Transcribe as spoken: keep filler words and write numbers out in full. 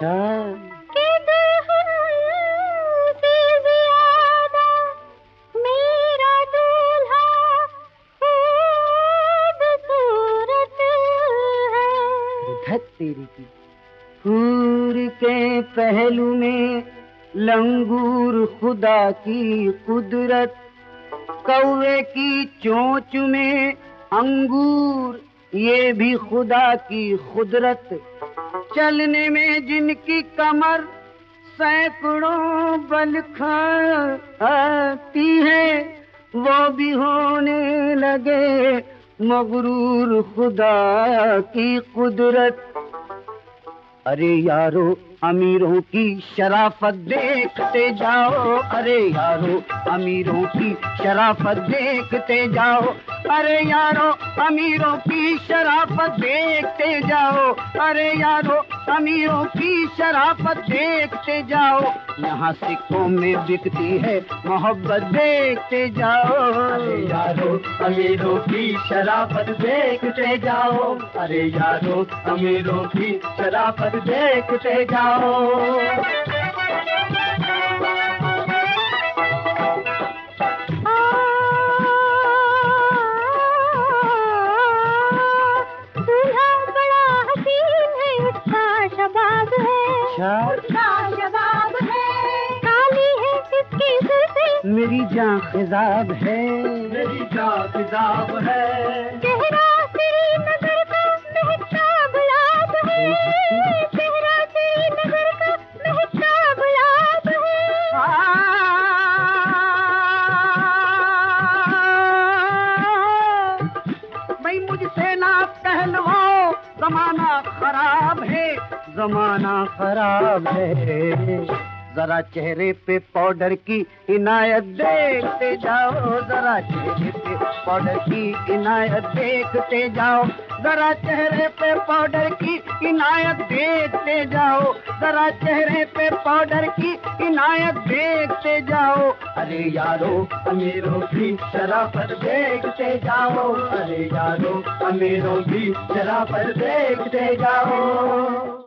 अच्छा, कि दुल्हन से ज्यादा मेरा दूल्हा खूबसूरत है। धत तेरी की हूर के पहलू में लंगूर खुदा की कुदरत, कौवे की चोंच में अंगूर ये भी खुदा की खुदरत, चलने में जिनकी कमर सैकड़ों बल खाती है वो भी होने लगे मगरूर खुदा की कुदरत। अरे यारो अमीरों की शराफत देखते जाओ, अरे यारो अमीरों की शराफत देखते जाओ, अरे यारो अमीरों की शराफत देखते जाओ, अरे यारो अमीरों की शराफत देखते जाओ। यहाँ सिक्कों में बिकती है मोहब्बत देखते जाओ, अरे यारो अमीरों की शराफत देखते जाओ, अरे यारो अमीरों की शराफत देखते जाओ। शबाब है, काली है किसकी जुल्फे, मेरी जान खिजाब है, मेरी जान खिजाब है, चेहरा तेरी नजर का महकता गुलाब है, चेहरा तेरी नजर का महकता गुलाब है। भाई मुझसे ना कहलवाओ जमाना खराब है, जमाना खराब है, जरा चेहरे पे पाउडर की इनायत देखते जाओ, जरा चेहरे पे पाउडर की इनायत देखते जाओ, जरा चेहरे पे पाउडर की इनायत देखते जाओ, जरा चेहरे पे पाउडर की इनायत देखते जाओ। अरे यारो अमीरों की शराफत देखते जाओ, अरे यारो अमीरों की शराफत देखते जाओ।